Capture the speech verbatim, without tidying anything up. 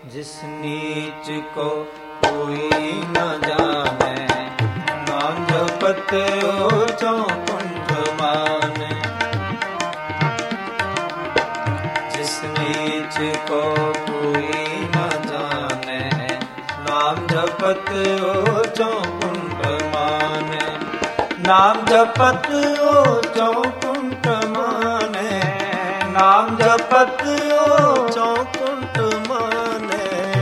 जिस नीच को कोई न जाने, नाम जपत ऊंचो कुंठ माने। जिस नीच को कोई न जाने, नाम जपत ऊंचो कुंठ माने। नाम जपत ऊंचो कुंठ माने, नाम जपत